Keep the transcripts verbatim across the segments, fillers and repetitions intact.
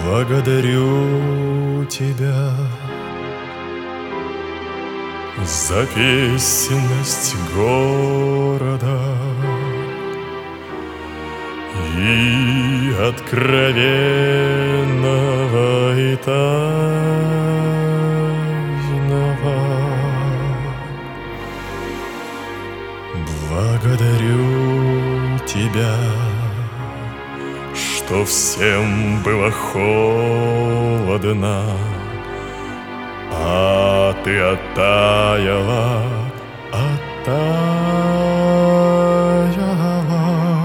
Благодарю тебя за песенность города и откровенного и тайного. Благодарю тебя, что всем было холодно, а ты оттаяла, оттаяла.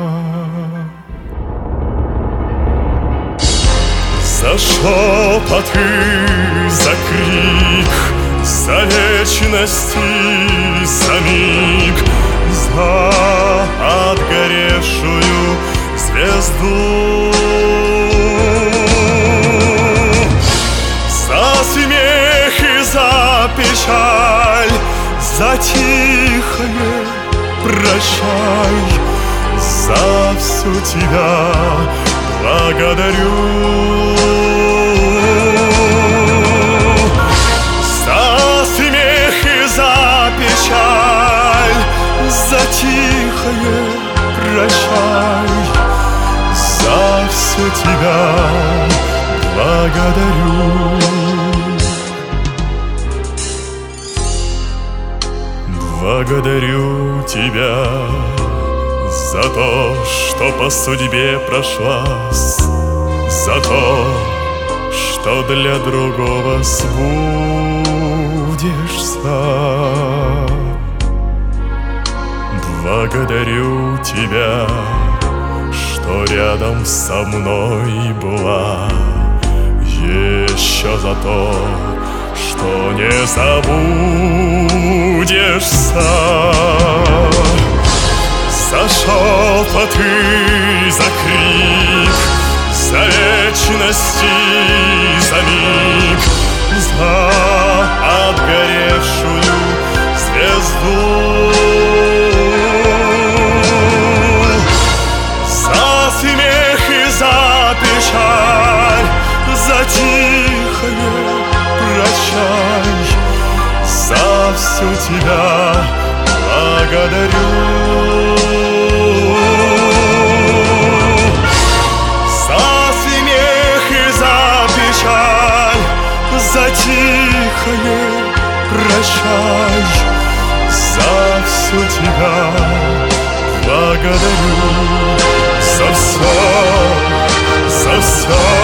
За шепоты, за крик, за вечность и за миг, за отгоревшую звезду, за смех и за печаль, за тихое прощай, за всю тебя благодарю. За смех и за печаль, за тихое прощай, за все тебя благодарю. Благодарю тебя за то, что по судьбе прошлась, за то, что для другого сбудешься. Благодарю тебя, что рядом со мной была, еще за то, что не забудешься. За шепоты, за крик, за вечность и за миг, за отгоревшую звезду, за смех и за печаль, за тихое прощай, за всю тебя благодарю. За смех и за печаль, за тихое прощай, за всю тебя благодарю. За все, за все.